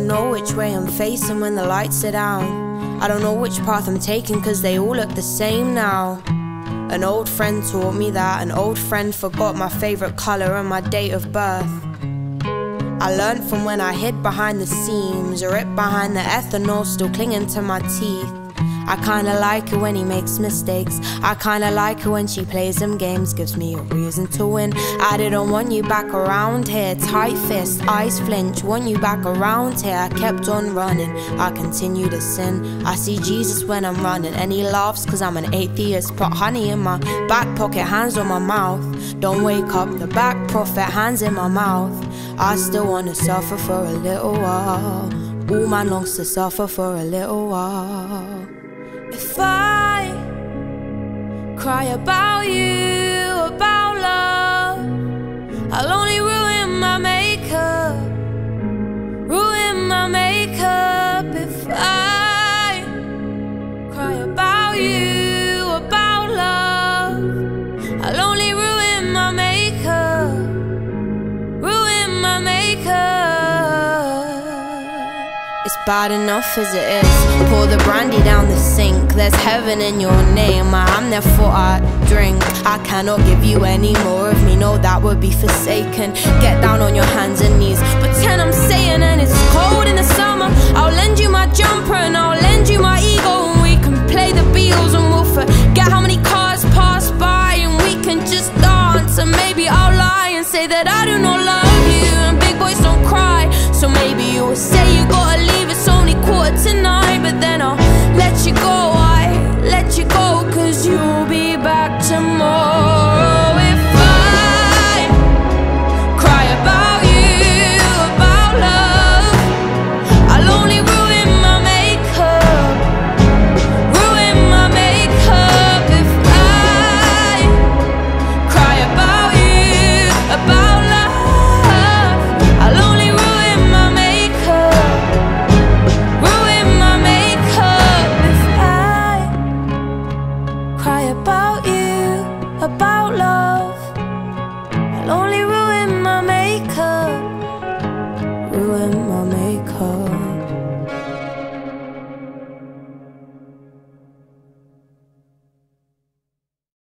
don't know which way I'm facing when the lights are down. I don't know which path I'm taking, cause they all look the same now. An old friend taught me that. An old friend forgot my favorite color and my date of birth. I learned from when I hid behind the seams, ripped behind the ethanol, still clinging to my teeth. I kinda like it when he makes mistakes. I kinda like it when she plays them games, gives me a reason to win. I didn't want you back around here. Tight fist, eyes flinch, want you back around here. I kept on running, I continue to sin. I see Jesus when I'm running, and he laughs cause I'm an atheist. Put honey in my back pocket, hands on my mouth. Don't wake up the back prophet, hands in my mouth. I still wanna suffer for a little while. All man longs to suffer for a little while. If I cry about you, about love, I'll only ruin my makeup, ruin my makeup. If I cry about you, about love, I'll only ruin my makeup, ruin my makeup. It's bad enough as it is. Pour the brandy down the sink. There's heaven in your name. I'm therefore I drink. I cannot give you any more of me. No, that would be forsaken. Get down on your hands and knees. Pretend I'm saying, and it's cold in the summer. I'll lend you my jumper and I'll lend you my ego, and we can play the Beatles and we'll forget how many cars pass by, and we can just dance. And maybe I'll lie and say that I do not love